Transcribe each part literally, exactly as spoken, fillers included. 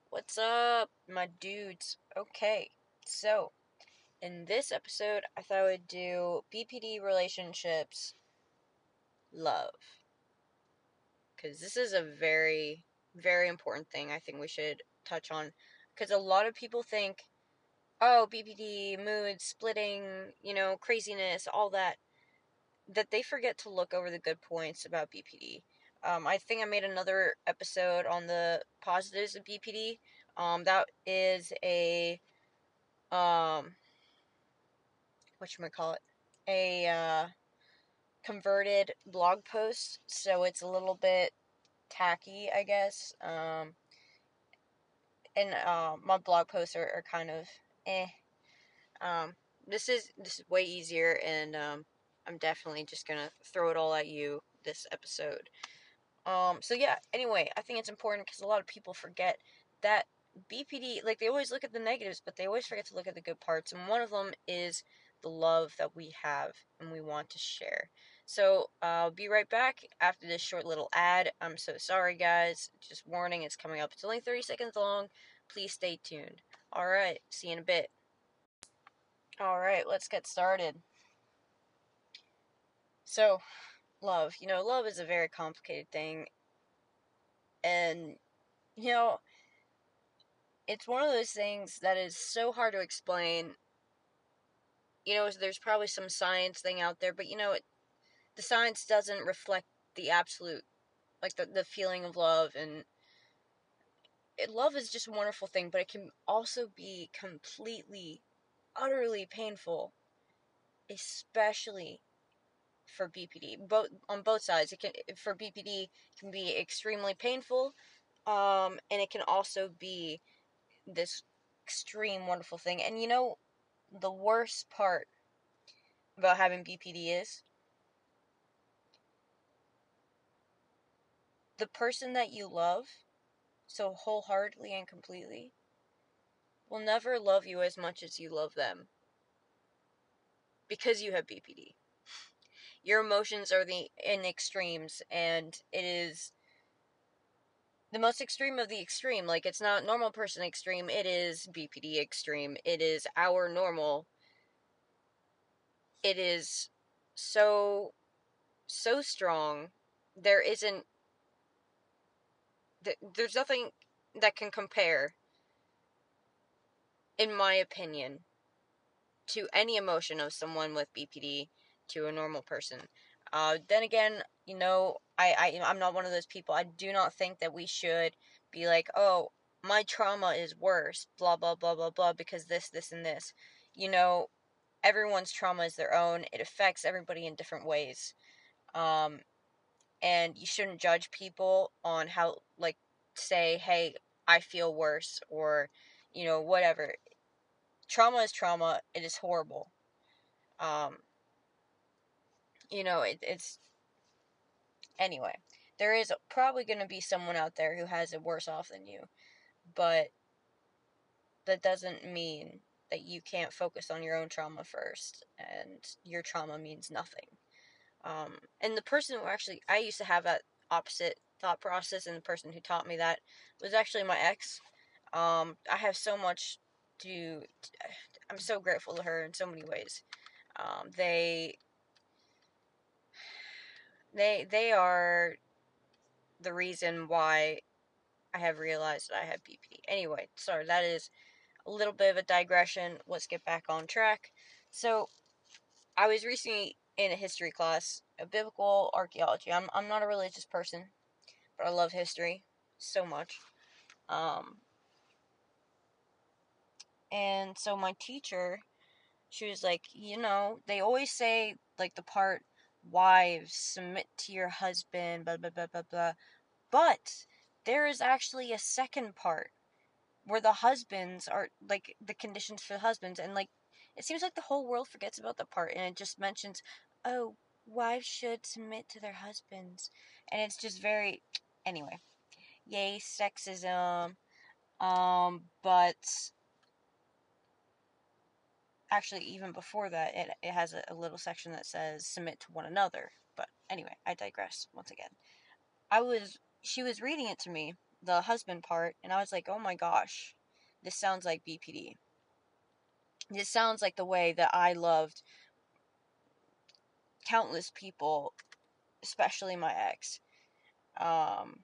What's up, my dudes? Okay, so in this episode, I thought I would do B P D relationships, love. Because this is a very, very important thing I think we should touch on. Because a lot of people think, oh, B P D, mood, splitting, you know, craziness, all that, that they forget to look over the good points about B P D. Um, I think I made another episode on the positives of B P D. Um, that is a um whatchamacallit, a uh, converted blog post, so it's a little bit tacky, I guess. Um, and uh, my blog posts are, are kind of eh. Um, this is this is way easier, and um, I'm definitely just gonna throw it all at you this episode. Um, so yeah. Anyway, I think it's important because a lot of people forget that B P D, like they always look at the negatives, but they always forget to look at the good parts, and one of them is the love that we have and we want to share. So I'll be right back after this short little ad. I'm so sorry, guys. Just warning, it's coming up. It's only thirty seconds long. Please stay tuned. All right, see you in a bit. All right, let's get started. So, love. You know, love is a very complicated thing, and you know, it's one of those things that is so hard to explain. You know, there's probably some science thing out there, but you know, it, the science doesn't reflect the absolute, like the, the feeling of love. And it, love is just a wonderful thing, but it can also be completely, utterly painful, especially for B P D. Both on both sides, it can for B P D it can be extremely painful, um, and it can also be this extreme wonderful thing. And you know, the worst part about having B P D is the person that you love so wholeheartedly and completely will never love you as much as you love them because you have B P D. Your emotions are the in extremes, and it is the most extreme of the extreme. Like, it's not normal person extreme, it is B P D extreme. It is our normal. It is so so strong. There isn't there's nothing that can compare, in my opinion, to any emotion of someone with B P D to a normal person. Uh, then again, you know, I, I, I'm not one of those people. I do not think that we should be like, oh, my trauma is worse, blah, blah, blah, blah, blah, because this, this, and this. You know, everyone's trauma is their own. It affects everybody in different ways. Um, and you shouldn't judge people on how, like, say, hey, I feel worse, or, you know, whatever. Trauma is trauma. It is horrible. Um, you know, it, it's anyway. There is probably going to be someone out there who has it worse off than you, but that doesn't mean that you can't focus on your own trauma first, and your trauma means nothing. Um, and the person who actually, I used to have that opposite thought process, and the person who taught me that was actually my ex. Um, I have so much to, I'm so grateful to her in so many ways. Um, they, they, they are the reason why I have realized that I have B P D. Anyway, sorry, that is a little bit of a digression. Let's get back on track. So, I was recently in a history class, a biblical archaeology. I'm I'm not a religious person, but I love history so much. Um, and so my teacher, she was like, you know, they always say like the part, wives submit to your husband, blah blah blah blah blah. But there is actually a second part where the husbands are like the conditions for the husbands, and like it seems like the whole world forgets about the part, and it just mentions, oh, wives should submit to their husbands, and it's just very anyway, yay sexism. Um but actually, even before that, it, it has a, a little section that says submit to one another. But anyway, I digress once again. I was she was reading it to me, the husband part, and I was like, oh my gosh, this sounds like B P D. This sounds like the way that I loved countless people, especially my ex. Um,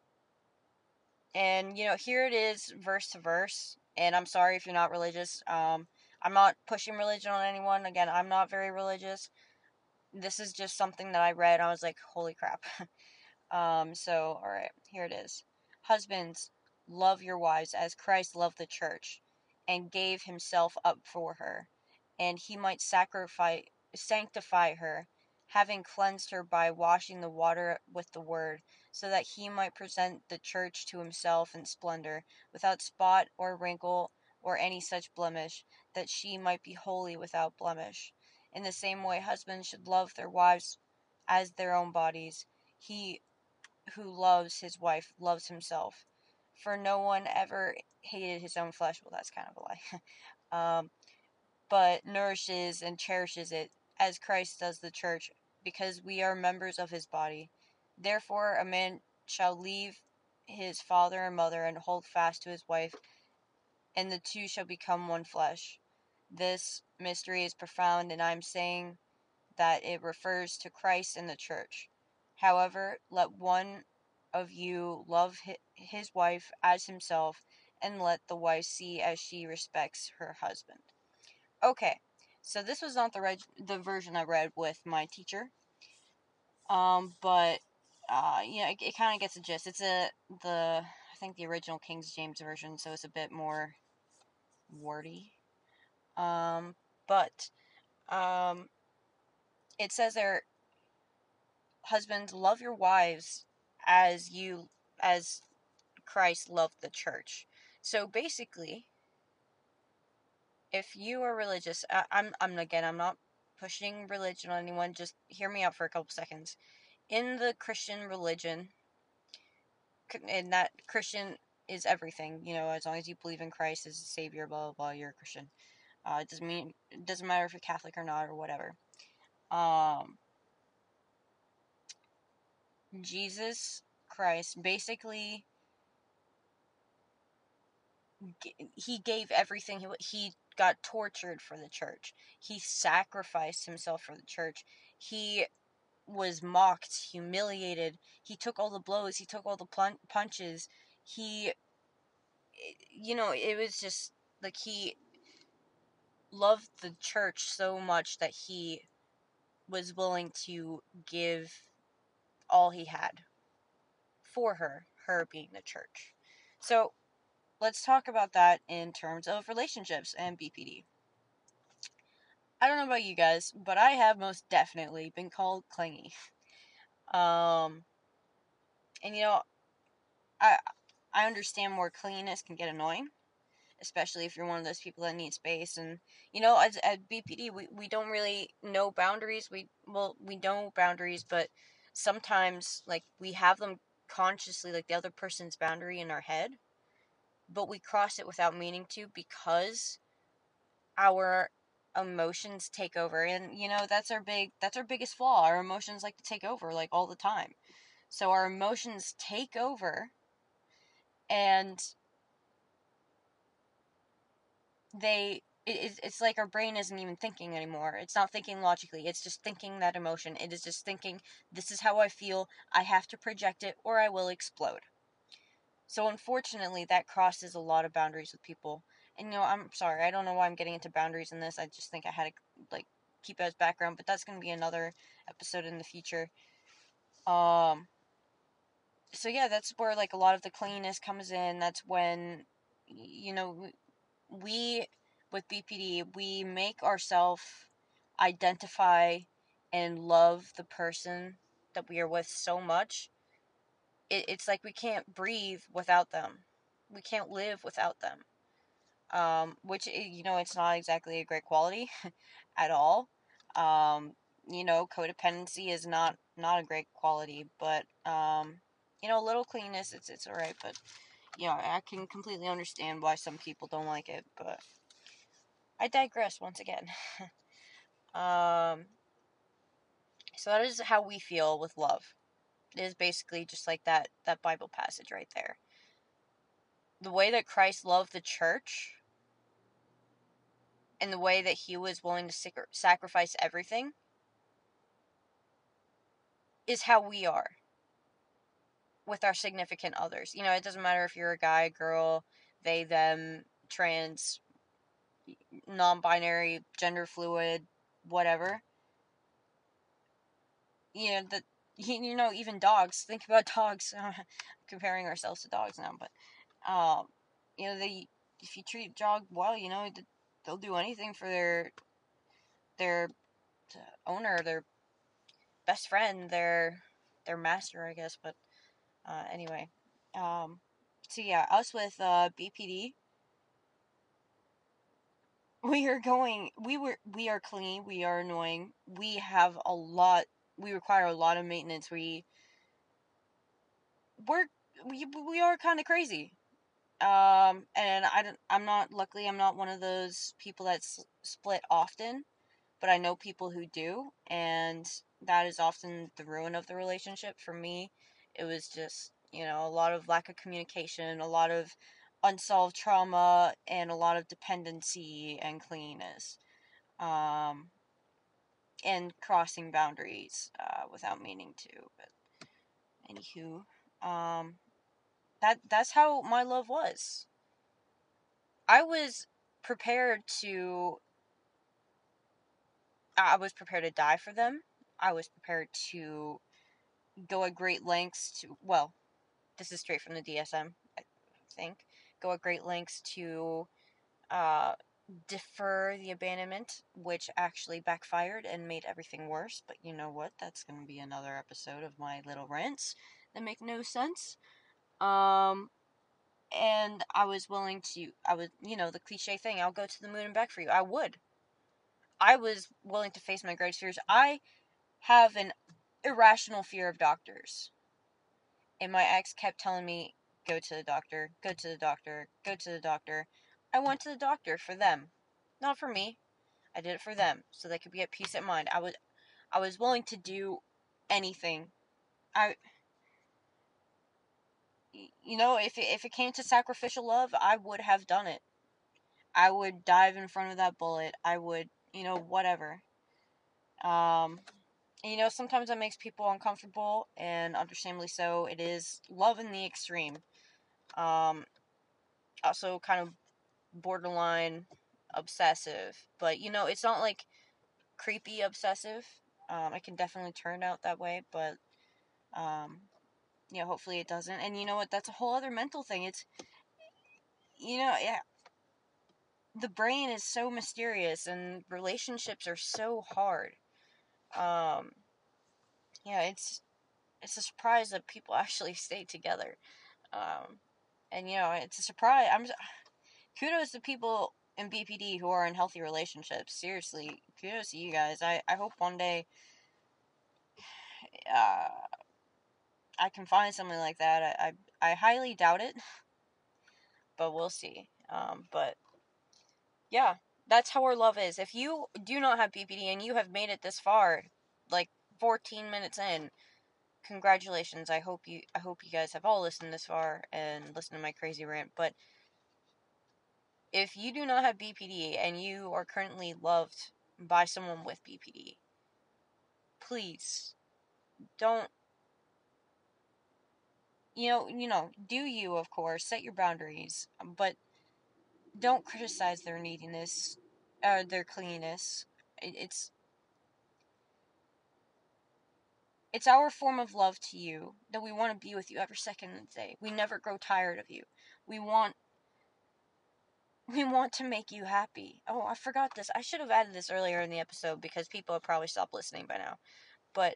and, you know, here it is, verse to verse. And I'm sorry if you're not religious. Um, I'm not pushing religion on anyone. Again, I'm not very religious. This is just something that I read. I was like, holy crap. um, so, alright, here it is. Husbands, love your wives as Christ loved the church and gave himself up for her, and he might sacrifice, sanctify her, having cleansed her by washing the water with the word, so that he might present the church to himself in splendor, without spot or wrinkle or any such blemish, that she might be holy without blemish. In the same way, husbands should love their wives as their own bodies. He who loves his wife loves himself. For no one ever hated his own flesh. Well, that's kind of a lie. um, but nourishes and cherishes it, as Christ does the church, because we are members of his body. Therefore, a man shall leave his father and mother and hold fast to his wife, and the two shall become one flesh. This mystery is profound, and I am saying that it refers to Christ and the church. However, let one of you love his wife as himself, and let the wife see as she respects her husband. Okay, so this was not the reg- the version I read with my teacher, um, but uh, you know, it, it kind of gets a gist. It's a the I think the original King James version, so it's a bit more wordy. Um, but um, it says there, husbands, love your wives as you as Christ loved the church. So basically, if you are religious, I, I'm I'm again I'm not pushing religion on anyone. Just hear me out for a couple seconds. In the Christian religion, and that Christian is everything. You know, as long as you believe in Christ as a savior, blah blah blah, you're a Christian. Uh, it doesn't mean it doesn't matter if you're Catholic or not or whatever. Um, Jesus Christ basically he gave everything. He he got tortured for the church. He sacrificed himself for the church. He was mocked, humiliated. He took all the blows. He took all the punches. He, you know, it was just like he loved the church so much that he was willing to give all he had for her, her being the church. So let's talk about that in terms of relationships and B P D. I don't know about you guys, but I have most definitely been called clingy. Um, and you know, I I understand more clinginess can get annoying, especially if you're one of those people that need space. And you know, as at B P D, we, we don't really know boundaries. We well, we know boundaries, but sometimes like we have them consciously, like the other person's boundary in our head, but we cross it without meaning to because our emotions take over. And you know, that's our big that's our biggest flaw. Our emotions like to take over like all the time. So our emotions take over, and they it, it's like our brain isn't even thinking anymore. It's not thinking logically. It's just thinking that emotion. It is just thinking, this is how I feel. I have to project it or I will explode. So unfortunately, that crosses a lot of boundaries with people. And you know, I'm sorry, I don't know why I'm getting into boundaries in this. I just think I had to like keep it as background, but that's going to be another episode in the future. Um so yeah, that's where like a lot of the cleanliness comes in. That's when, you know, we with B P D, we make ourselves identify and love the person that we are with so much. It, it's like we can't breathe without them. We can't live without them. Um, which, you know, it's not exactly a great quality at all. Um, you know, codependency is not not a great quality, but um, you know, a little cleanness, it's it's alright. But yeah, I can completely understand why some people don't like it. But I digress once again. um, so that is how we feel with love. It is basically just like that that Bible passage right there. the way that Christ loved the church and the way that he was willing to sac- sacrifice everything is how we are with our significant others. You know, it doesn't matter if you're a guy, girl, they, them, trans, non-binary, gender fluid, whatever. You know, that you know, even dogs. Think about dogs. Comparing ourselves to dogs now, but um, you know, they if you treat a dog well, you know, they'll do anything for their their owner, their best friend, their their master, I guess. But uh, anyway, um, so yeah, us with uh, B P D, we are going. We were we are clingy. We are annoying. We have a lot. We require a lot of maintenance. We we're we we are kind of crazy. Um, and I don't, I'm not, luckily, I'm not one of those people that's split often, but I know people who do, and that is often the ruin of the relationship. For me, it was just, you know, a lot of lack of communication, a lot of unsolved trauma, and a lot of dependency and clinginess. Um, and crossing boundaries, uh, without meaning to, but anywho, um, that, that's how my love was. I was prepared to I was prepared to die for them. I was prepared to go at great lengths to well, this is straight from the D S M, I think. Go at great lengths to uh defer the abandonment, which actually backfired and made everything worse, but you know what? That's going to be another episode of my little rants that make no sense. Um and I was willing to I was, you know, the cliche thing, I'll go to the moon and back for you. I would. I was willing to face my greatest fears. I have an irrational fear of doctors. And my ex kept telling me, go to the doctor, go to the doctor, go to the doctor. I went to the doctor for them. Not for me. I did it for them so they could get peace of mind. I was I was willing to do anything. I you know, if it, if it came to sacrificial love, I would have done it. I would dive in front of that bullet. I would, you know, whatever. Um And, you know, sometimes that makes people uncomfortable, and understandably so. It is love in the extreme. Um, also kind of borderline obsessive, but you know, it's not like creepy obsessive. Um, it can definitely turn out that way, but um, you know, hopefully it doesn't. And you know what? That's a whole other mental thing. It's you know, yeah, the brain is so mysterious, and relationships are so hard. Um, yeah, it's it's a surprise that people actually stay together. Um, and you know, it's a surprise. I'm kudos to people in B P D who are in healthy relationships. Seriously, kudos to you guys. I, I hope one day uh, I can find something like that. I, I, I highly doubt it, but we'll see. Um, but yeah, that's how our love is. If you do not have B P D and you have made it this far, like fourteen minutes in, congratulations. I hope you I hope you guys have all listened this far and listened to my crazy rant. But if you do not have B P D and you are currently loved by someone with B P D, please don't, you know, you know, do you, of course, set your boundaries, but don't criticize their neediness, uh, their cleanliness. It's it's our form of love to you that we want to be with you every second of the day. We never grow tired of you. We want we want to make you happy. Oh, I forgot this. I should have added this earlier in the episode because people have probably stopped listening by now. But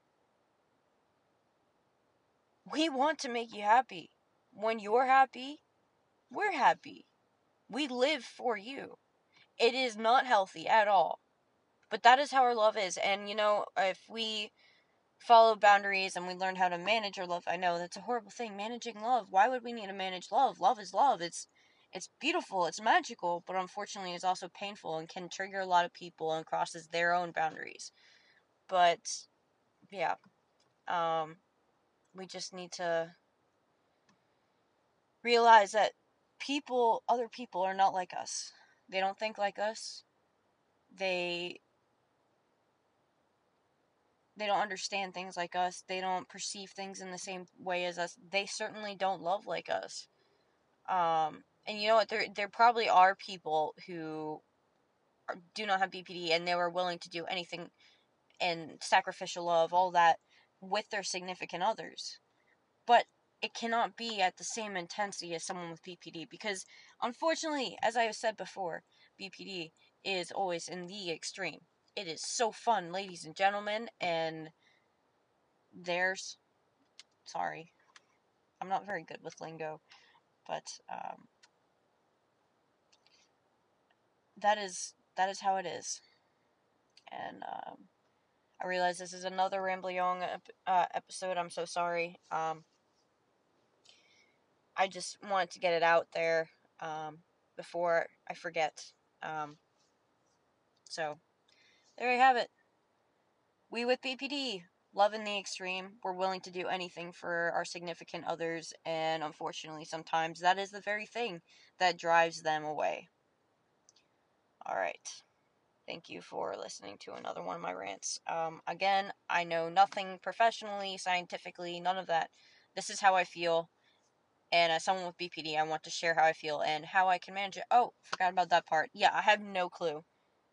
we want to make you happy. When you're happy, we're happy. We live for you. It is not healthy at all. But that is how our love is. And, you know, if we follow boundaries and we learn how to manage our love, I know that's a horrible thing, managing love. Why would we need to manage love? Love is love. It's it's beautiful, it's magical, but unfortunately it's also painful and can trigger a lot of people and crosses their own boundaries. But yeah, um we just need to realize that people, other people are not like us. They don't think like us. They they don't understand things like us. They don't perceive things in the same way as us. They certainly don't love like us. Um, and you know what? There there probably are people who are, do not have B P D, and they were willing to do anything and sacrificial love, all that, with their significant others. But it cannot be at the same intensity as someone with B P D, because unfortunately, as I have said before, B P D is always in the extreme. It is so fun, ladies and gentlemen, and there's, sorry, I'm not very good with lingo, but um, that is that is how it is. And um, I realize this is another rambling uh, episode. I'm so sorry. Um, I just wanted to get it out there um, before I forget. Um, so, there you have it. We with B P D, love in the extreme. We're willing to do anything for our significant others, and unfortunately, sometimes that is the very thing that drives them away. Alright. Thank you for listening to another one of my rants. Um, again, I know nothing professionally, scientifically, none of that. This is how I feel. And as someone with B P D, I want to share how I feel and how I can manage it. Oh, forgot about that part. Yeah, I have no clue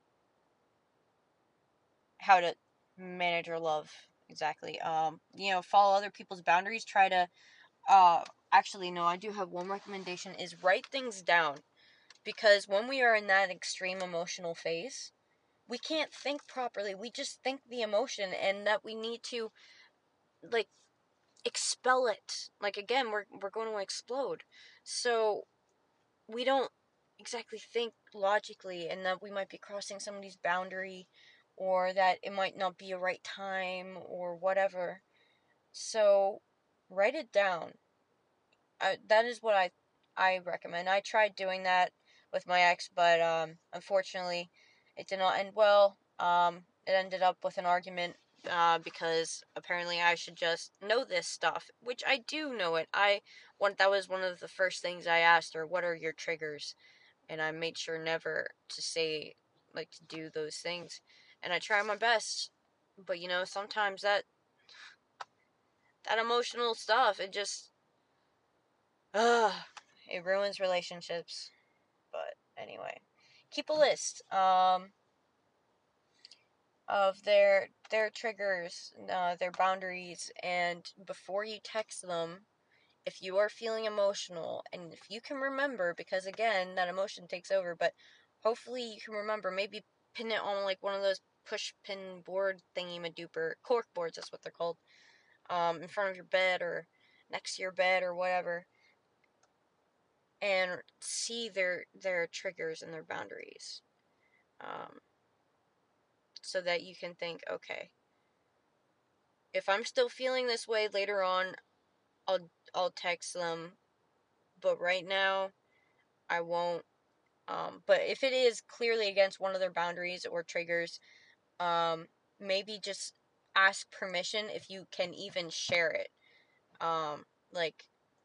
how to manage or love exactly. Um, you know, follow other people's boundaries. Try to, uh, actually, no, I do have one recommendation is write things down. Because when we are in that extreme emotional phase, we can't think properly. We just think the emotion, and that we need to, like, expel it. Like, again, we're we're going to explode. So we don't exactly think logically, and that we might be crossing somebody's boundary, or that it might not be a right time, or whatever. So write it down. I, that is what I I recommend. I tried doing that with my ex, but um, unfortunately, it did not end well. Um, it ended up with an argument uh, because apparently I should just know this stuff, which I do know it. I one that was one of the first things I asked her. What are your triggers? And I made sure never to say, like, to do those things. And I try my best, but you know, sometimes that that emotional stuff, it just ugh, it ruins relationships. But anyway, keep a list um of their their triggers, uh, their boundaries, and before you text them, if you are feeling emotional, and if you can remember, because again, that emotion takes over, but hopefully you can remember, maybe pin it on like one of those push pin board thingy maduper cork boards, that's what they're called, um, in front of your bed or next to your bed or whatever, and see their their triggers and their boundaries, um, so that you can think, okay, if I'm still feeling this way later on, I'll I'll text them, but right now I won't. Um, but if it is clearly against one of their boundaries or triggers, um, maybe just ask permission if you can even share it. Um, like,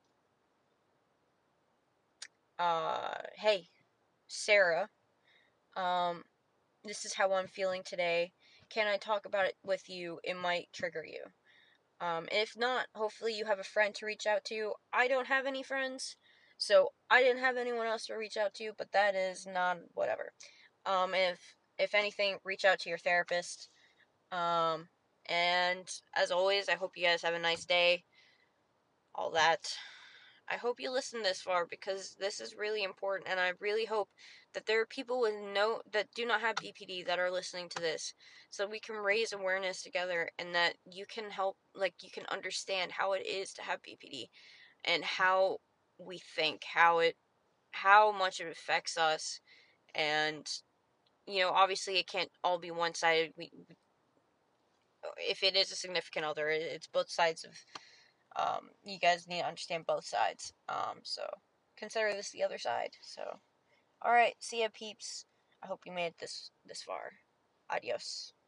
uh, hey, Sarah, um, this is how I'm feeling today. Can I talk about it with you? It might trigger you. Um, if not, hopefully you have a friend to reach out to. I don't have any friends, so I didn't have anyone else to reach out to, but that is not whatever. Um, if if anything, reach out to your therapist. Um, and as always, I hope you guys have a nice day. All that. I hope you listen this far because this is really important, and I really hope that there are people with no that do not have B P D that are listening to this, so we can raise awareness together, and that you can help, like you can understand how it is to have B P D, and how we think, how it, how much it affects us, and you know, obviously it can't all be one sided. We, if it is a significant other, it's both sides of. Um, you guys need to understand both sides. Um, so consider this the other side. So, all right, see ya, peeps. I hope you made it this this far. Adios.